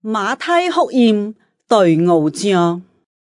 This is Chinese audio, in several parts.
馬太福音第5章，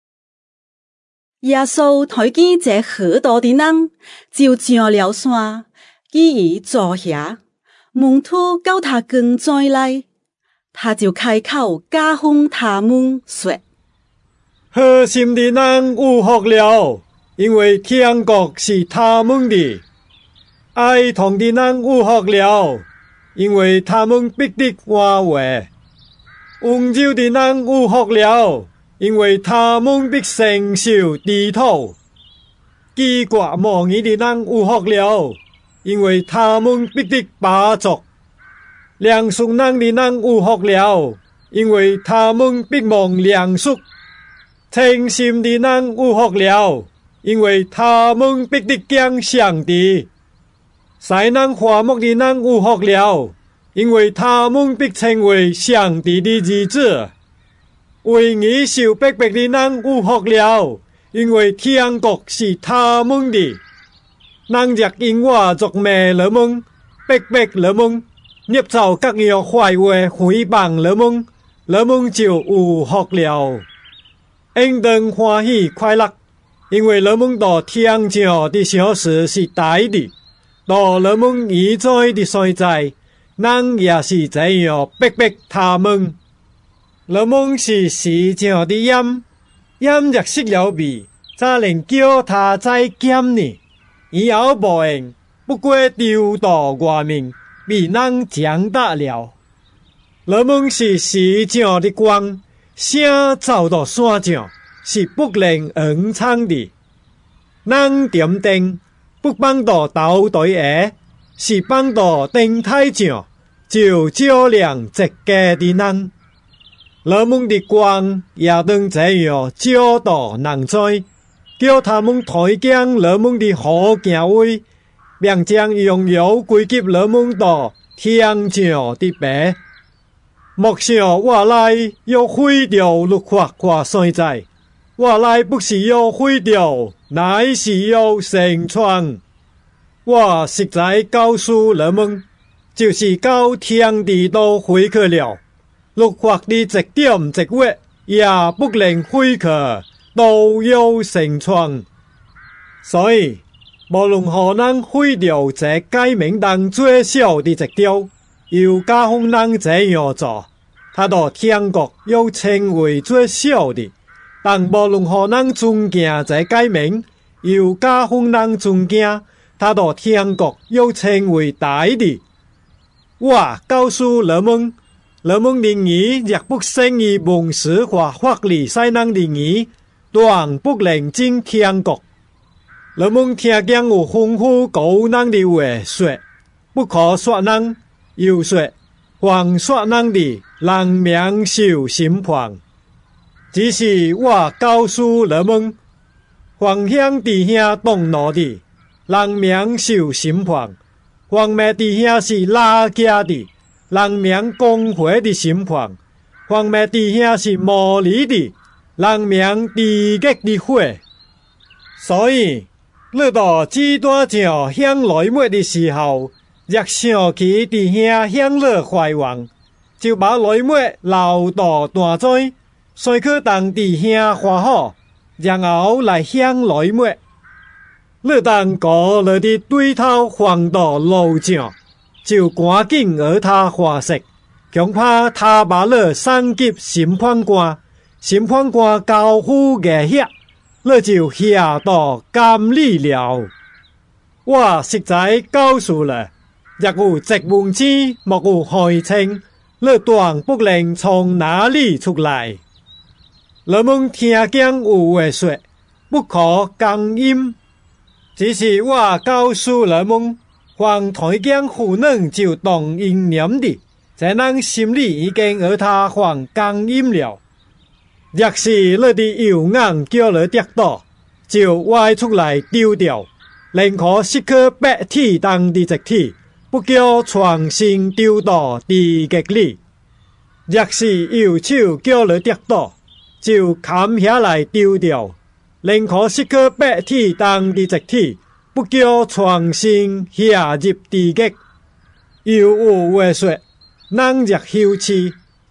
耶穌睇見這許多的人，就上了山，既已坐下，門徒叫他跟在來，他就開口教訓他們說： 好心的人有福了，因為天國是他們的；哀痛的人有福了，因為他們必得安慰；溫柔的人有福了，因為他們必承受地土；記掛無義的人有福了，因為他們必得巴族；憐恤人的人有福了，因為他們必蒙憐恤；誠心的人有福了，因為他們必得見上帝；使人和睦的人有福了，因為他們必成為上帝的兒子；為義受逼迫的人有福了，因為天國是他們的。人若因我作罵你們、逼迫你們、捏造各樣壞話誹謗你們就有福了。應當歡喜快樂，因為你們所聽見的小事是對的，到你們已在的所在，人也是這樣逼迫他們。你們是世上的鹽，鹽若失了味，怎能叫它再鹹呢？以後無用，不過丟到外面，被人踐踏了。你們是世上的光，聲走到山上，是不能隱藏的。人點燈，不放到斗底下，是放到燈台上，就照亮一家的人。你們的光也當這樣照到人災，叫他們睇見你們的好行為，並將榮耀歸給你們所聽見的爸。莫想我來要毀掉律法和先知，我來不是要毀掉，乃是要成全。我實在告訴你們，就是到天地都毀去了，律法的一點一畫也不能毀去，都要成全。所以，無論何人毀掉這誡命當最小的一條，又教訓人這樣做，他到天國要成為最小的；但無論何人尊敬這誡命，又教訓人尊敬，他到天國要成為大的。我告訴你們，你們的義若不勝於文士和法利賽人的義，斷不能進天國。你們聽見有吩咐高人的話說，不可殺人，又說，凡殺人的，人命受審判。只是我告訴你們，凡向弟兄動怒的，人命受審判；凡罵弟兄是垃圾的，人命公會的審判；凡罵弟兄是無理的，人命地獄的火。所以，你到基督教向來末的時候，若想起弟兄向你懷怨，就把來末留到大災，隨去當弟兄和好，然後來向來末。你當過你的對頭放到路上，就趕緊和他話實，恐怕他把你送給審判官，審判官交付給他，你就下到監裏了。我實在告訴你，若有一文字莫有害稱，你斷不能從那裏出來。你們聽見有話說，不可奸淫。只是我告訴你們，凡睇見婦人就動淫念的，這人心裏已經和他犯奸淫了。若是你的右眼叫你跌倒，就挖出來丟掉，寧可失去白體當的直體，不叫全身丟到地獄裏。若是右手叫你跌倒，就砍下來丟掉，寧可失去白體當的直體，不叫全身下入地獄。又有話說，人若休妻，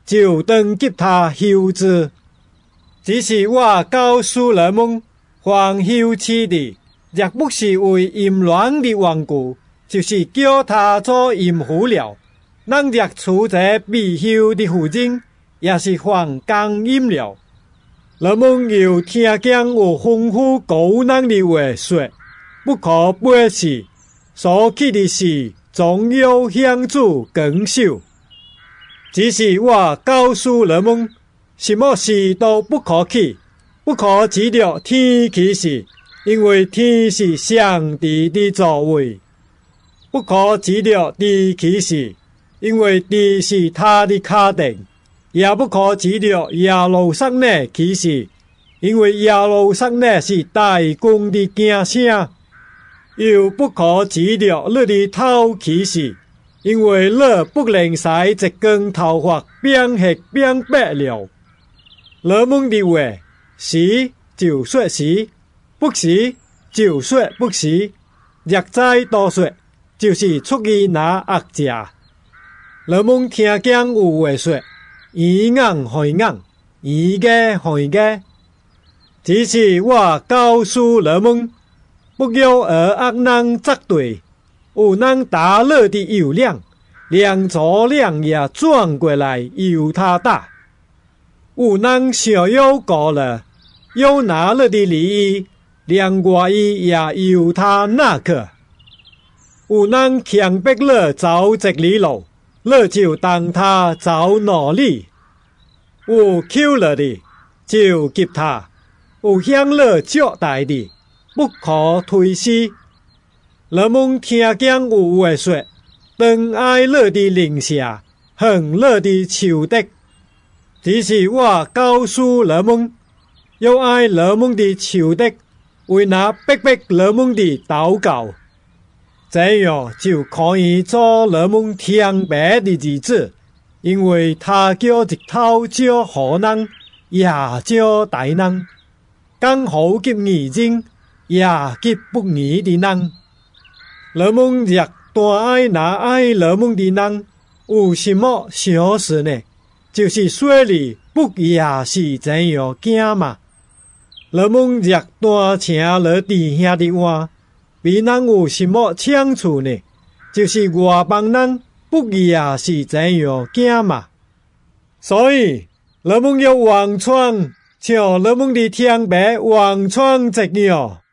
就当给他休之。只是我告诉人们，凡休妻的，若不是为淫乱的缘故，就是叫他做淫妇了。人若处这必休的妇人，也是犯奸淫了。人们又听见有丰富高人的话说，不可背誓，所起的事总要向主更守。只是我告诉人们，什么事都不可起，不可指着天起誓，因为天是上帝的座位；不可指着地起誓，因为地是他的卡顶；也不可指着耶路撒冷起誓，因为耶路撒冷是大公的镜城；又不可指着你的头起誓，因为你不能使一根头发变黑变白了。人们的话，是就说是，不是就说不是，若再多说，就是出于那恶者。人们听见有话说，以眼害眼，以牙害牙。只是我告诉人们，不要和恶人作对。有人打了的油量，连左两也转过来由他打。有人想要过了，又拿了的利益，连外衣也由他拿去。有人强迫了走直里路，了就当他走哪里。有扣了的就给他，有向了脚带的不可推卸。人们听见有话说，当爱了的邻舍，恨了的仇敌。只是我告诉人们，要爱人们的仇敌，为那逼迫人们的祷告，这样就可以做人们天白的日子，因为他叫日头照好人，也照歹人，刚好给义人，也给不义的人。人们若大爱那爱人们的人，有什么小事呢？就是说你不也是这样行嘛？人们若大请了弟兄的话，别人有什么长处呢？就是外邦人不也是这样行嘛？所以人们要完全像人们的天白完全这样。